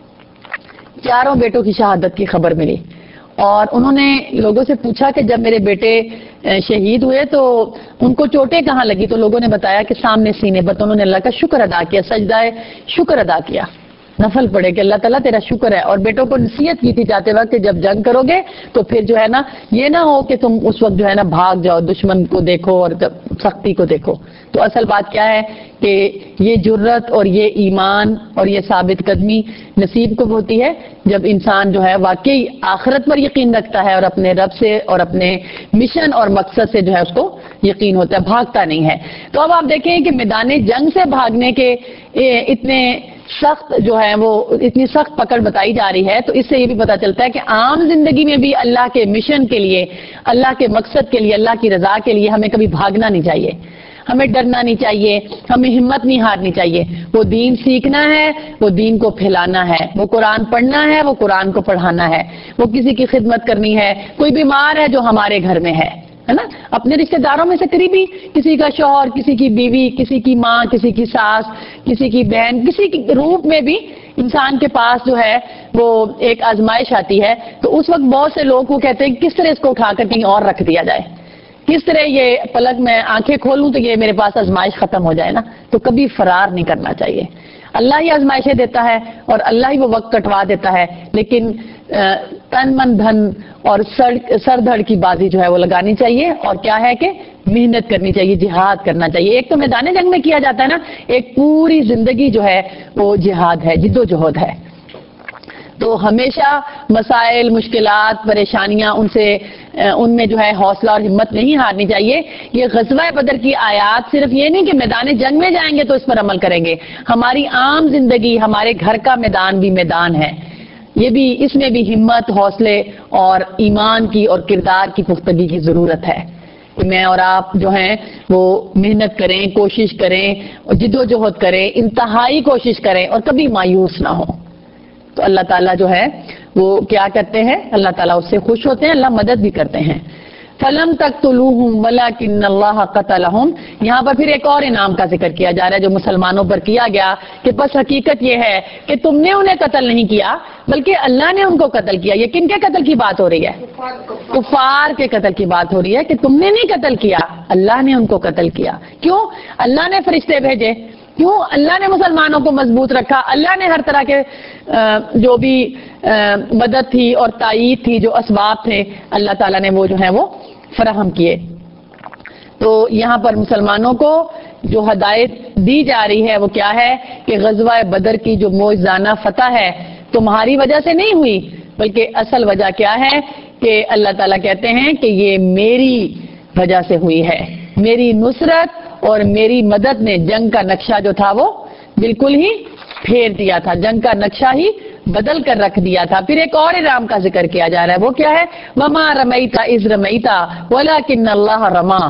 چاروں بیٹوں کی شہادت کی خبر ملی، اور انہوں نے لوگوں سے پوچھا کہ جب میرے بیٹے شہید ہوئے تو ان کو چوٹیں کہاں لگی، تو لوگوں نے بتایا کہ سامنے سینے پر۔ تو انہوں نے اللہ کا شکر ادا کیا، سجدہ شکر ادا کیا۔ نفل پڑھے کہ اللہ تعالیٰ تیرا شکر ہے. اور بیٹوں کو نصیحت کی تھی جاتے وقت کہ جب جنگ کرو گے تو پھر جو ہے نا یہ نہ ہو کہ تم اس وقت جو ہے نا بھاگ جاؤ, دشمن کو دیکھو اور سختی کو دیکھو. تو اصل بات کیا ہے کہ یہ جرت اور یہ ایمان اور یہ ثابت قدمی نصیب کو ہوتی ہے جب انسان جو ہے واقعی آخرت پر یقین رکھتا ہے اور اپنے رب سے اور اپنے مشن اور مقصد سے جو ہے اس کو یقین ہوتا ہے, بھاگتا نہیں ہے. تو اب آپ دیکھیں کہ میدان جنگ سے بھاگنے کے اتنے سخت جو ہے وہ اتنی سخت پکڑ بتائی جا رہی ہے, تو اس سے یہ بھی پتا چلتا ہے کہ عام زندگی میں بھی اللہ کے مشن کے لیے, اللہ کے مقصد کے لیے, اللہ کی رضا کے لیے ہمیں کبھی بھاگنا نہیں چاہیے, ہمیں ڈرنا نہیں چاہیے, ہمیں ہمت نہیں ہارنی چاہیے. وہ دین سیکھنا ہے, وہ دین کو پھیلانا ہے, وہ قرآن پڑھنا ہے, وہ قرآن کو پڑھانا ہے, وہ کسی کی خدمت کرنی ہے. کوئی بیمار ہے جو ہمارے گھر میں ہے ہے نا, اپنے رشتہ داروں میں سے قریبی, کسی کا شوہر, کسی کی بیوی, کسی کی ماں, کسی کی ساس, کسی کی بہن, کسی کی روپ میں بھی انسان کے پاس جو ہے وہ ایک آزمائش آتی ہے. تو اس وقت بہت سے لوگ کو کہتے ہیں کس طرح اس کو اٹھا کر کہیں اور رکھ دیا جائے, کس طرح یہ پلک میں آنکھیں کھولوں تو یہ میرے پاس آزمائش ختم ہو جائے نا. تو کبھی فرار نہیں کرنا چاہیے. اللہ ہی آزمائشیں دیتا ہے اور اللہ ہی وہ وقت کٹوا دیتا ہے, لیکن تن من دھن اور سر سر دھڑ کی بازی جو ہے وہ لگانی چاہیے. اور کیا ہے کہ محنت کرنی چاہیے, جہاد کرنا چاہیے. ایک تو میدان جنگ میں کیا جاتا ہے نا, ایک پوری زندگی جو ہے وہ جہاد ہے, جد و جہد ہے. تو ہمیشہ مسائل, مشکلات, پریشانیاں ان سے ان میں جو ہے حوصلہ اور ہمت نہیں ہارنی چاہیے. یہ غزوہ بدر کی آیات صرف یہ نہیں کہ میدان جنگ میں جائیں گے تو اس پر عمل کریں گے, ہماری عام زندگی, ہمارے گھر کا میدان بھی میدان ہے. یہ بھی, اس میں بھی ہمت, حوصلے اور ایمان کی اور کردار کی پختگی کی ضرورت ہے کہ میں اور آپ جو ہیں وہ محنت کریں, کوشش کریں, جد و جہد کریں, انتہائی کوشش کریں اور کبھی مایوس نہ ہوں. تو اللہ تعالیٰ جو ہے وہ کیا کرتے ہیں, اللہ تعالیٰ اس سے خوش ہوتے ہیں, اللہ مدد بھی کرتے ہیں. فَلَمْ تَقْتُلُوهُمْ وَلَكِنَّ اللَّهَ قَتَلَهُمْ. یہاں پر پھر ایک اور انعام کا ذکر کیا جا رہا ہے جو مسلمانوں پر کیا گیا کہ بس حقیقت یہ ہے کہ تم نے انہیں قتل نہیں کیا بلکہ اللہ نے ان کو قتل کیا. یہ کن کے قتل کی بات ہو رہی ہے؟ کفار کے قتل کی بات ہو رہی ہے کہ تم نے نہیں قتل کیا, اللہ نے ان کو قتل کیا. کیوں؟ اللہ نے فرشتے بھیجے. کیوں؟ اللہ نے مسلمانوں کو مضبوط رکھا, اللہ نے ہر طرح کے جو بھی مدد تھی اور تائید تھی, جو اسباب تھے, اللہ تعالیٰ نے وہ جو ہے وہ فراہم کیے. تو یہاں پر مسلمانوں کو جو ہدایت دی جا رہی ہے وہ کیا ہے کہ غزوہ بدر کی جو معجزانہ فتح ہے تمہاری وجہ سے نہیں ہوئی, بلکہ اصل وجہ کیا ہے کہ اللہ تعالیٰ کہتے ہیں کہ یہ میری وجہ سے ہوئی ہے. میری نصرت اور میری مدد نے جنگ کا نقشہ جو تھا وہ بالکل ہی پھیر دیا تھا, جنگ کا نقشہ ہی بدل کر رکھ دیا تھا. پھر ایک اور انعام کا ذکر کیا جا رہا ہے, وہ کیا ہے؟ وَمَا رَمَيْتَ إِذْ رَمَيْتَ وَلَكِنَّ اللَّهَ رَمَى.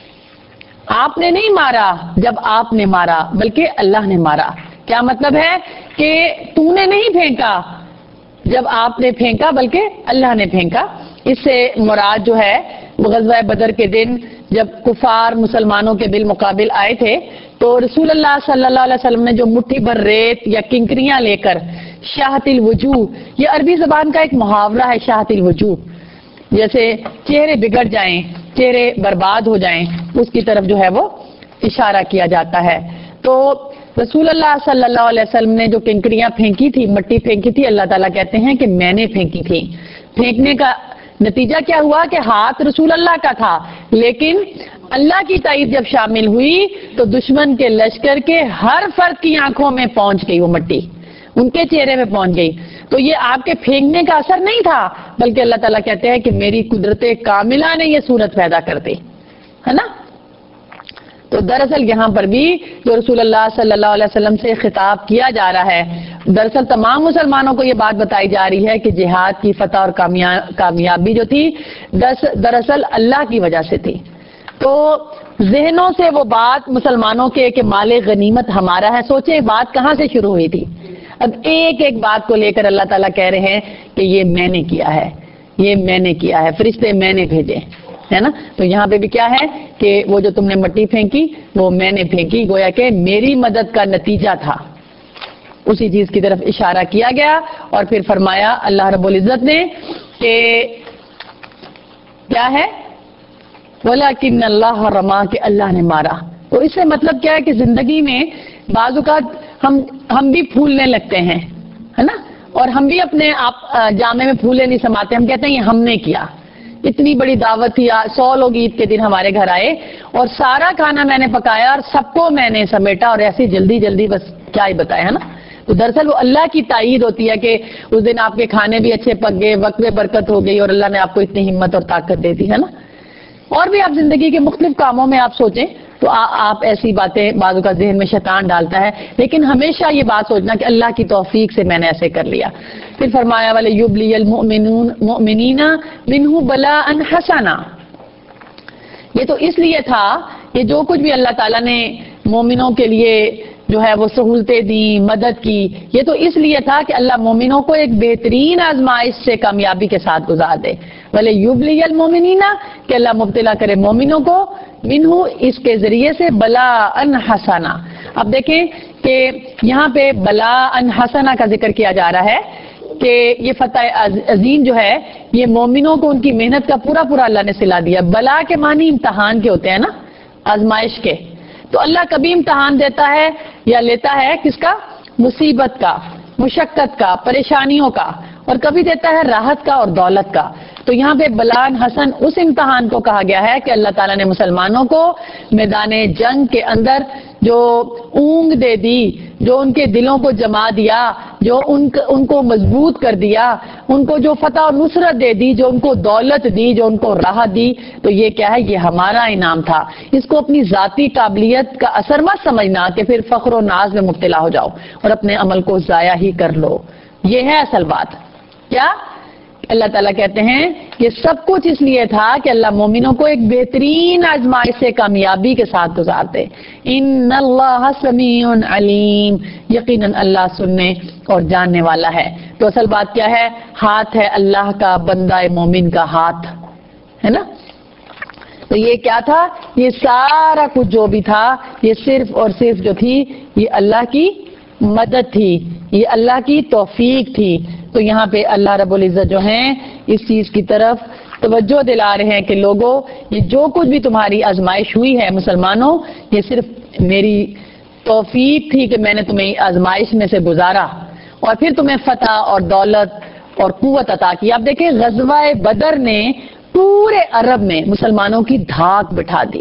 آپ نے نہیں مارا جب آپ نے مارا بلکہ اللہ نے مارا. کیا مطلب ہے کہ تو نے نہیں پھینکا جب آپ نے پھینکا بلکہ اللہ نے پھینکا. اس سے مراد جو ہے غزوہ بدر کے دن جب کفار مسلمانوں کے بالمقابل آئے تھے تو رسول اللہ صلی اللہ علیہ وسلم نے جو مٹھی بھر ریت یا کنکریاں لے کر شاہت الوجوہ, یہ عربی زبان کا ایک محاورہ ہے, شاہت الوجوہ, جیسے چہرے بگڑ جائیں, چہرے برباد ہو جائیں, اس کی طرف جو ہے وہ اشارہ کیا جاتا ہے. تو رسول اللہ صلی اللہ علیہ وسلم نے جو کنکریاں پھینکی تھی, مٹی پھینکی تھی, اللہ تعالیٰ کہتے ہیں کہ میں نے پھینکی تھی. پھینکنے کا نتیجہ کیا ہوا کہ ہاتھ رسول اللہ کا تھا, لیکن اللہ کی تائید جب شامل ہوئی تو دشمن کے لشکر کے ہر فرد کی آنکھوں میں پہنچ گئی, وہ مٹی ان کے چہرے میں پہنچ گئی. تو یہ آپ کے پھینکنے کا اثر نہیں تھا, بلکہ اللہ تعالیٰ کہتے ہیں کہ میری قدرت کاملہ نے یہ صورت پیدا کر دی, ہے نا. تو دراصل یہاں پر بھی جو رسول اللہ صلی اللہ علیہ وسلم سے خطاب کیا جا رہا ہے, دراصل تمام مسلمانوں کو یہ بات بتائی جا رہی ہے کہ جہاد کی فتح اور کامیابی جو تھی دراصل اللہ کی وجہ سے تھی. تو ذہنوں سے وہ بات مسلمانوں کے کہ مال غنیمت ہمارا ہے, سوچیں بات کہاں سے شروع ہوئی تھی. اب ایک ایک بات کو لے کر اللہ تعالیٰ کہہ رہے ہیں کہ یہ میں نے کیا ہے, یہ میں نے کیا ہے, فرشتے میں نے بھیجے, ہے نا. تو یہاں پہ بھی کیا ہے کہ وہ جو تم نے مٹی پھینکی وہ میں نے پھینکی, گویا کہ میری مدد کا نتیجہ تھا. اسی چیز کی طرف اشارہ کیا گیا اور پھر فرمایا اللہ رب العزت نے کہ کیا ہے وَلَكِنَّ اللَّهَ رَمَى, کہ اللہ نے مارا. تو اس سے مطلب کیا ہے کہ زندگی میں بعض اوقات ہم ہم بھی پھولنے لگتے ہیں، ہے نا، اور ہم بھی اپنے آپ جامے میں پھولے نہیں سماتے، ہم کہتے ہیں یہ ہم نے کیا، اتنی بڑی دعوت تھی، سو لوگ عید کے دن ہمارے گھر آئے اور سارا کھانا میں نے پکایا اور سب کو میں نے سمیٹا اور ایسی جلدی جلدی بس کیا ہی بتایا، ہے نا. تو دراصل وہ اللہ کی تائید ہوتی ہے کہ اس دن آپ کے کھانے بھی اچھے پک گئے، وقت میں برکت ہو گئی اور اللہ نے آپ کو اتنی ہمت اور طاقت دے دی، ہے نا. اور بھی آپ زندگی کے مختلف کاموں میں آپ سوچیں تو آپ ایسی باتیں بعض کا ذہن میں شیطان ڈالتا ہے، لیکن ہمیشہ یہ بات سوچنا کہ اللہ کی توفیق سے میں نے ایسے کر لیا. پھر فرمایا والے یبلی المؤمنون مؤمنین منہ بلاء حسنا، یہ تو اس لیے تھا کہ جو کچھ بھی اللہ تعالیٰ نے مومنوں کے لیے جو ہے وہ سہولتیں دی، مدد کی، یہ تو اس لیے تھا کہ اللہ مومنوں کو ایک بہترین آزمائش سے کامیابی کے ساتھ گزار دے. ولی یبلی المؤمنین، کہ اللہ مبتلا کرے مومنوں کو، منہ اس کے ذریعے سے بلاء حسنا. اب دیکھیں کہ یہاں پہ بلاء حسنا کا ذکر کیا جا رہا ہے کہ یہ فتح عظیم جو ہے یہ مومنوں کو ان کی محنت کا پورا پورا اللہ نے صلہ دیا. بلا کے معنی امتحان کے ہوتے ہیں نا، آزمائش کے. تو اللہ کبھی امتحان دیتا ہے یا لیتا ہے کس کا؟ مصیبت کا، مشقت کا، پریشانیوں کا، اور کبھی دیتا ہے راحت کا اور دولت کا. تو یہاں پہ بلاء حسن اس امتحان کو کہا گیا ہے کہ اللہ تعالیٰ نے مسلمانوں کو میدان جنگ کے اندر جو اونگ دے دی، جو ان کے دلوں کو جما دیا، جو ان ان کو مضبوط کر دیا، ان کو جو فتح اور نصرت دے دی، جو ان کو دولت دی، جو ان کو راحت دی، تو یہ کیا ہے؟ یہ ہمارا انعام تھا. اس کو اپنی ذاتی قابلیت کا اثر مت سمجھنا کہ پھر فخر و ناز میں مبتلا ہو جاؤ اور اپنے عمل کو ضائع ہی کر لو. یہ ہے اصل بات. کیا اللہ تعالیٰ کہتے ہیں یہ سب کچھ اس لیے تھا کہ اللہ مومنوں کو ایک بہترین آزمائش سے کامیابی کے ساتھ گزارتے. ان اللہ سمیع علیم، یقیناً اللہ سننے اور جاننے والا ہے. تو اصل بات کیا ہے؟ ہاتھ ہے اللہ کا، بندہ مومن کا ہاتھ ہے نا. تو یہ کیا تھا؟ یہ سارا کچھ جو بھی تھا یہ صرف اور صرف جو تھی یہ اللہ کی مدد تھی، یہ اللہ کی توفیق تھی. تو یہاں پہ اللہ رب العزت جو ہیں اس چیز کی طرف توجہ دلا رہے ہیں کہ لوگوں یہ جو کچھ بھی تمہاری آزمائش ہوئی ہے مسلمانوں، یہ صرف میری توفیق تھی کہ میں نے تمہیں آزمائش میں سے گزارا اور پھر تمہیں فتح اور دولت اور قوت عطا کی. اب دیکھیں غزوہ بدر نے پورے عرب میں مسلمانوں کی دھاک بٹھا دی.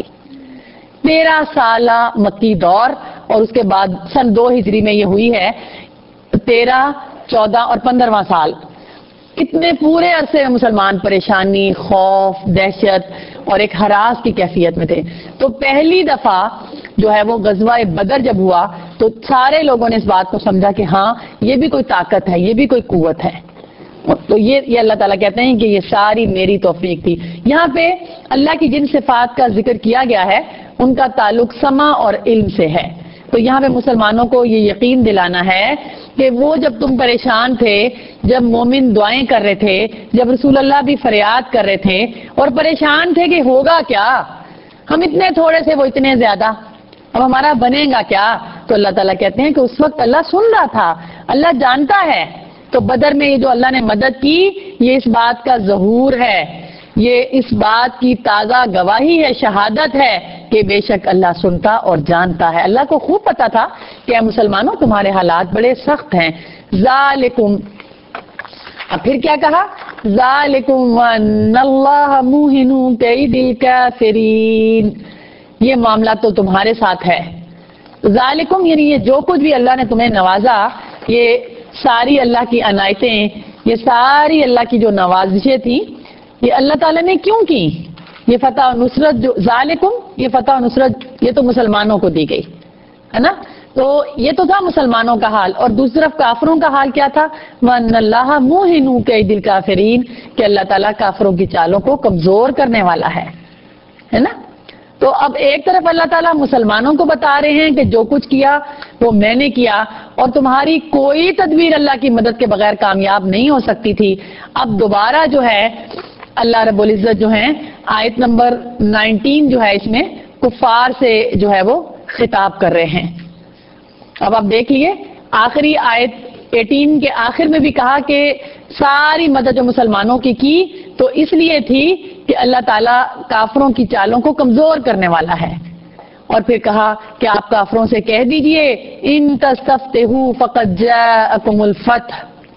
تیرہ سالہ مکی دور اور اس کے بعد سن دو ہجری میں یہ ہوئی ہے، تیرہ چودہ اور پندرواں سال، اتنے پورے عرصے میں مسلمان پریشانی، خوف، دہشت اور ایک ہراس کی کیفیت میں تھے. تو پہلی دفعہ جو ہے وہ غزوہ بدر جب ہوا تو سارے لوگوں نے اس بات کو سمجھا کہ ہاں یہ بھی کوئی طاقت ہے، یہ بھی کوئی قوت ہے. تو یہ یہ اللہ تعالیٰ کہتے ہیں کہ یہ ساری میری توفیق تھی. یہاں پہ اللہ کی جن صفات کا ذکر کیا گیا ہے ان کا تعلق سمع اور علم سے ہے. تو یہاں پہ مسلمانوں کو یہ یقین دلانا ہے کہ وہ جب تم پریشان تھے، جب مومن دعائیں کر رہے تھے، جب رسول اللہ بھی فریاد کر رہے تھے اور پریشان تھے کہ ہوگا کیا، ہم اتنے تھوڑے سے وہ اتنے زیادہ، اب ہمارا بنے گا کیا، تو اللہ تعالیٰ کہتے ہیں کہ اس وقت اللہ سن رہا تھا، اللہ جانتا ہے. تو بدر میں یہ جو اللہ نے مدد کی یہ اس بات کا ظہور ہے، یہ اس بات کی تازہ گواہی ہے، شہادت ہے کہ بے شک اللہ سنتا اور جانتا ہے. اللہ کو خوب پتا تھا کہ اے مسلمانوں تمہارے حالات بڑے سخت ہیں. ذالکم، اب پھر کیا کہا؟ ذالکم وان اللہ موہن کید الکافرین، یہ معاملہ تو تمہارے ساتھ ہے. ذالکم یعنی یہ جو کچھ بھی اللہ نے تمہیں نوازا، یہ ساری اللہ کی عنایتیں، یہ ساری اللہ کی جو نوازشیں تھیں یہ اللہ تعالیٰ نے کیوں کی؟ یہ فتح و نصرت جو ذالکم، یہ فتح و نصرت یہ تو مسلمانوں کو دی گئی ہے نا. تو یہ تو تھا مسلمانوں کا حال، اور دوسری طرف کافروں کا حال کیا تھا؟ وَأَنَّ اللَّهَ مُوهِنُ كَيْدِ الْكَافِرِينَ، کہ اللہ تعالیٰ کافروں کی چالوں کو کمزور کرنے والا ہے ہے نا. تو اب ایک طرف اللہ تعالیٰ مسلمانوں کو بتا رہے ہیں کہ جو کچھ کیا وہ میں نے کیا اور تمہاری کوئی تدبیر اللہ کی مدد کے بغیر کامیاب نہیں ہو سکتی تھی. اب دوبارہ جو ہے اللہ رب العزت جو ہے آیت نمبر نائنٹین جو ہے اس میں کفار سے جو ہے وہ خطاب کر رہے ہیں. اب آپ دیکھ لیے آخری آیت ایٹین کے آخر میں بھی کہا کہ ساری مدد جو مسلمانوں کی کی تو اس لیے تھی کہ اللہ تعالیٰ کافروں کی چالوں کو کمزور کرنے والا ہے. اور پھر کہا کہ آپ کافروں سے کہہ دیجئے ان تستفتحوا فقد جاءکم الفتح،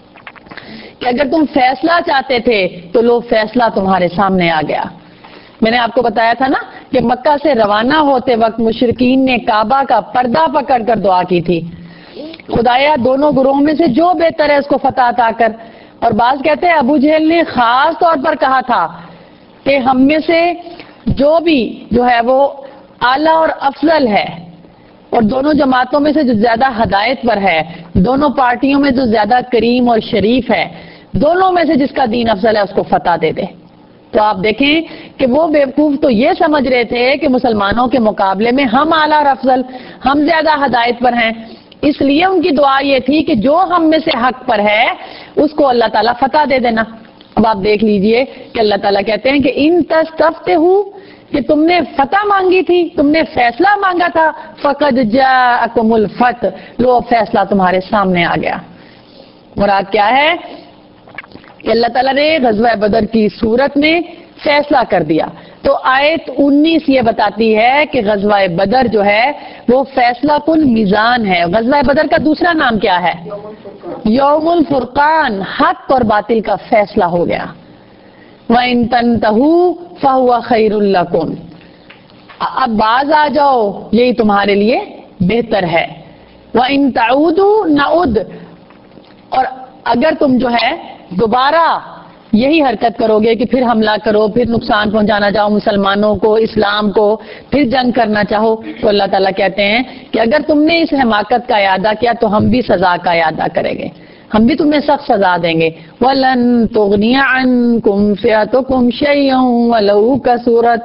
کہ اگر تم فیصلہ چاہتے تھے تو لو فیصلہ تمہارے سامنے آ گیا۔ میں نے آپ کو بتایا تھا نا کہ مکہ سے روانہ ہوتے وقت مشرکین نے کعبہ کا پردہ پکڑ کر دعا کی تھی، خدایا دونوں گروہوں میں سے جو بہتر ہے اس کو فتح عطا کر۔ اور بعض کہتے ہیں ابو جہل نے خاص طور پر کہا تھا کہ ہم میں سے جو بھی جو ہے وہ اعلیٰ اور افضل ہے اور دونوں جماعتوں میں سے جو زیادہ ہدایت پر ہے، دونوں پارٹیوں میں جو زیادہ کریم اور شریف ہے، دونوں میں سے جس کا دین افضل ہے اس کو فتح دے دے۔ تو آپ دیکھیں کہ وہ بیوقوف تو یہ سمجھ رہے تھے کہ مسلمانوں کے مقابلے میں ہم اعلیٰ اور افضل، ہم زیادہ ہدایت پر ہیں، اس لیے ان کی دعا یہ تھی کہ جو ہم میں سے حق پر ہے اس کو اللہ تعالیٰ فتح دے دینا۔ اب آپ دیکھ لیجئے کہ اللہ تعالیٰ کہتے ہیں کہ ان تستفتحوا، کہ تم نے فتح مانگی تھی، تم نے فیصلہ مانگا تھا، فقد جاءکم الفتح، لو فیصلہ تمہارے سامنے آ گیا۔ مراد کیا ہے کہ اللہ تعالیٰ نے غزوہ بدر کی صورت میں فیصلہ کر دیا۔ تو آیت انیس یہ بتاتی ہے کہ غزوہ بدر جو ہے وہ فیصلہ کن میزان ہے۔ غزوہ بدر کا دوسرا نام کیا ہے؟ یوم الفرقان، حق اور باطل کا فیصلہ ہو گیا۔ وَإِن تَنْتَهُوا فَهُوَ خَيْرٌ لَكُمْ، اب باز آ جاؤ یہی تمہارے لیے بہتر ہے۔ وَإِن تَعُودُوا نَعُدْ، اور اگر تم جو ہے دوبارہ یہی حرکت کرو گے کہ پھر حملہ کرو، پھر نقصان پہنچانا چاہو مسلمانوں کو، اسلام کو، پھر جنگ کرنا چاہو، تو اللہ تعالیٰ کہتے ہیں کہ اگر تم نے اس حماقت کا اعادہ کیا تو ہم بھی سزا کا اعادہ کریں گے، ہم بھی تمہیں سخت سزا دیں گے۔ وَلَن تُغْنِيَ عَنْكُمْ فِئَتُكُمْ شَيْئًا وَلَوْ كَثُرَتْ،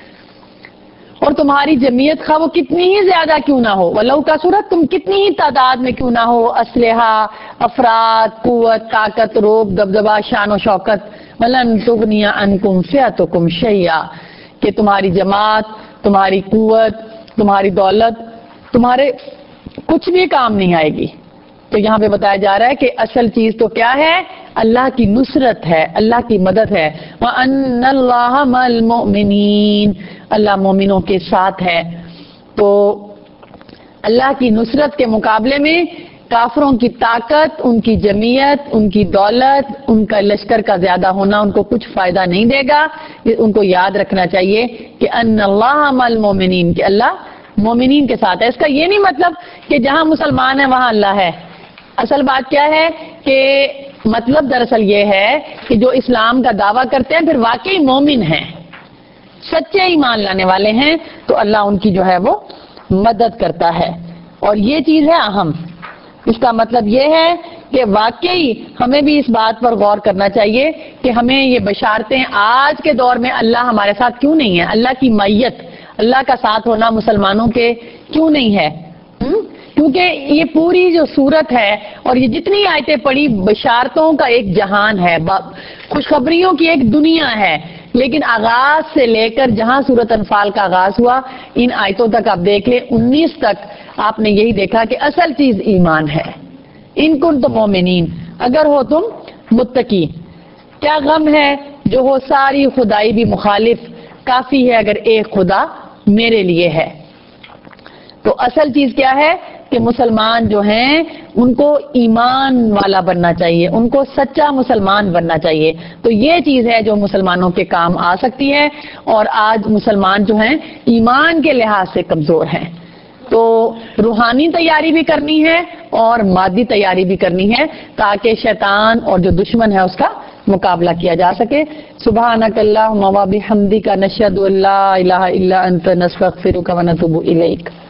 اور تمہاری جمعیت خواہ وہ کتنی ہی زیادہ کیوں نہ ہو، وَلَوْ كَثُرَتْ، تم کتنی ہی تعداد میں کیوں نہ ہو، اسلحہ، افراد، قوت، طاقت، روب، دبدبہ، شان و شوکت، وَلَن تُغْنِيَ عَنْكُمْ فِئَتُكُمْ شَيْئًا، کہ تمہاری جماعت، تمہاری قوت، تمہاری دولت تمہارے کچھ بھی کام نہیں آئے گی۔ تو یہاں پہ بتایا جا رہا ہے کہ اصل چیز تو کیا ہے؟ اللہ کی نصرت ہے، اللہ کی مدد ہے۔ وَأَنَّ اللَّهَ مَعَ الْمُؤْمِنِينَ، اللہ مومنوں کے ساتھ ہے۔ تو اللہ کی نصرت کے مقابلے میں کافروں کی طاقت، ان کی جمعیت، ان کی دولت، ان کا لشکر کا زیادہ ہونا ان کو کچھ فائدہ نہیں دے گا۔ ان کو یاد رکھنا چاہیے کہ ان اللہ مع المؤمنین، کہ اللہ مومنین کے ساتھ ہے۔ اس کا یہ نہیں مطلب کہ جہاں مسلمان ہیں وہاں اللہ ہے۔ اصل بات کیا ہے کہ مطلب دراصل یہ ہے کہ جو اسلام کا دعویٰ کرتے ہیں پھر واقعی مومن ہیں، سچے ایمان لانے والے ہیں، تو اللہ ان کی جو ہے وہ مدد کرتا ہے۔ اور یہ چیز ہے اہم، اس کا مطلب یہ ہے کہ واقعی ہمیں بھی اس بات پر غور کرنا چاہیے کہ ہمیں یہ بشارتیں آج کے دور میں اللہ ہمارے ساتھ کیوں نہیں ہے، اللہ کی معیت، اللہ کا ساتھ ہونا مسلمانوں کے کیوں نہیں ہے؟ کیونکہ یہ پوری جو صورت ہے اور یہ جتنی آیتیں پڑھی بشارتوں کا ایک جہان ہے، خوشخبریوں کی ایک دنیا ہے، لیکن آغاز سے لے کر جہاں سورۃ انفال کا آغاز ہوا ان آیتوں تک آپ دیکھ لیں، انیس تک آپ نے یہی دیکھا کہ اصل چیز ایمان ہے۔ ان کنتم مومنین، اگر ہو تم متقی، کیا غم ہے جو ہو ساری خدائی بھی مخالف، کافی ہے اگر ایک خدا میرے لیے ہے۔ تو اصل چیز کیا ہے کہ مسلمان جو ہیں ان کو ایمان والا بننا چاہیے، ان کو سچا مسلمان بننا چاہیے۔ تو یہ چیز ہے جو مسلمانوں کے کام آ سکتی ہے، اور آج مسلمان جو ہیں ایمان کے لحاظ سے کمزور ہیں۔ تو روحانی تیاری بھی کرنی ہے اور مادی تیاری بھی کرنی ہے تاکہ شیطان اور جو دشمن ہے اس کا مقابلہ کیا جا سکے۔ سبحانک اللہم و بحمدک، نشہد ان لا الہ الا انت، نستغفرک و نتوب الیک۔